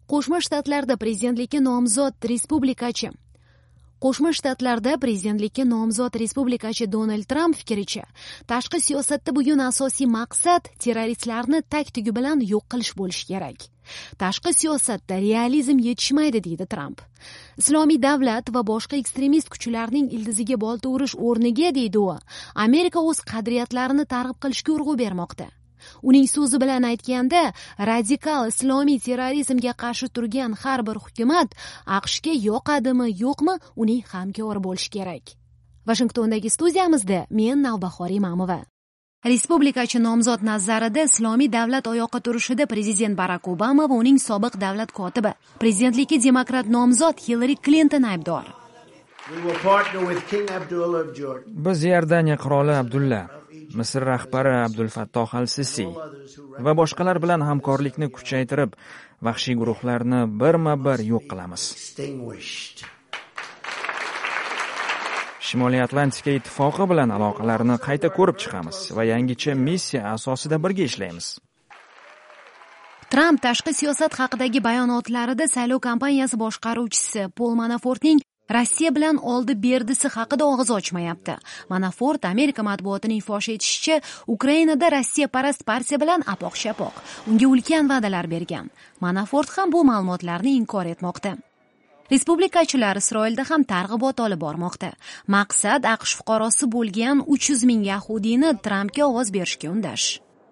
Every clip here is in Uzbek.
Qo'shma Shtatlarda prezidentlikka nomzod respublikachi Donald Tramp fikricha, tashqi siyosatda bugun asosiy maqsad terroristlarni tag-tugi bilan yo'q qilish bo'lishi kerak. Tashqi siyosatda realizm yetishmaydi, deydi Tramp. Islomiy davlat va boshqa ekstremist kuchlarning ildiziga bolta urish o'rniga, deydi u, Amerika o'z qadriyatlarini targ'ib qilishga urg'u bermoqda. Uning so'zi bilan aytganda, radikal islomiy terrorizmga qarshi turgan har bir hukumat AQShga yoqadimi, yo'qmi, uning hamkori bo'lishi kerak. Vashingtondagi studiyamizda men Navbahor Imamova. Respublikachi nomzod nazarida islomiy davlat oyoqqa turishida prezident Barak Obama va uning sobiq davlat kotibi, prezidentlikka demokrat nomzod Hillary Clinton aybdor. Biz Iordaniya qiroli Abdulla, Misr rahbari Abdul Fattoh al-Sisi va boshqalar bilan hamkorlikni kuchaytirib, vahshiy guruhlarni birma-bir yo'q qilamiz. Shimoliy Atlantika ittifoqi bilan aloqalarni qayta ko'rib chiqamiz va yangicha missiya asosida birga ishlaymiz. Tramp tashqi siyosat haqidagi bayonotlarida saylov kampaniyasi boshqaruvchisi Paul Manafortning Rossiya bilan oldi-berdisi haqida og'iz ochmayapti. Manafort Amerika matbuotining fosh etishicha, Ukrainada Rossiya parast partiya bilan apoq-shapoq. Unga ulkan va'dalar bergan. Manafort ham bu ma'lumotlarni inkor etmoqda. Respublikachilar Isroilda ham targ'ibot olib bormoqda. Maqsad AQSh fuqarosi bo'lgan 300 ming yahudiyni Trampga ovoz berishga undash.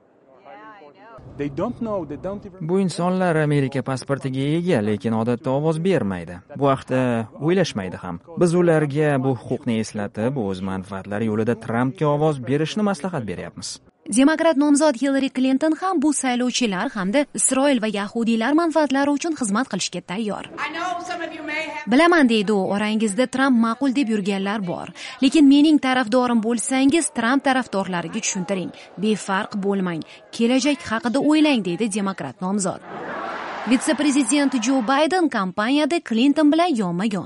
Bu insonlar Amerika pasportiga ega, lekin odatda ovoz bermaydi. Bu haqda o'ylashmaydi ham. Biz ularga bu huquqni eslatib, o'z manfaatlari yo'lida Trampga ovoz berishni maslahat beryapmiz. Demokrat nomzod Hillary Clinton ham bu saylovchilar hamda Isroil va yahudiylar manfaatlari uchun xizmat qilishga tayyor. Bilaman, deydi u, orangizda Tramp ma'qul deb yurganlar bor. Lekin mening tarafdorim bo'lsangiz, Tramp tarafdorlariga tushuntiring. Befarq bo'lmang. Kelajak haqida o'ylang, deydi demokrat nomzod. Vitse-prezident Joe Biden kampaniyada Clinton bilan yonma-yon.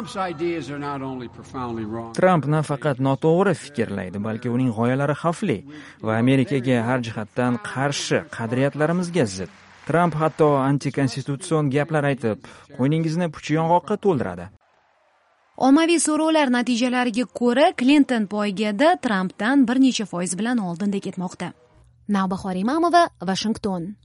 Tramp nafaqat noto'g'ri fikrlaydi, balki uning g'oyalari xavfli va Amerikaga har jihatdan qarshi, qadriyatlarimizga zid. Tramp hatto antikonstitutsion gaplar aytib, qo'yningizni puchi yong'oqqa to'ldiradi. Ommaviy so'rovlar natijalariga ko'ra, Clinton poygada Trampdan bir necha foiz bilan oldinda ketmoqda. Navbahor Imamova, Washington.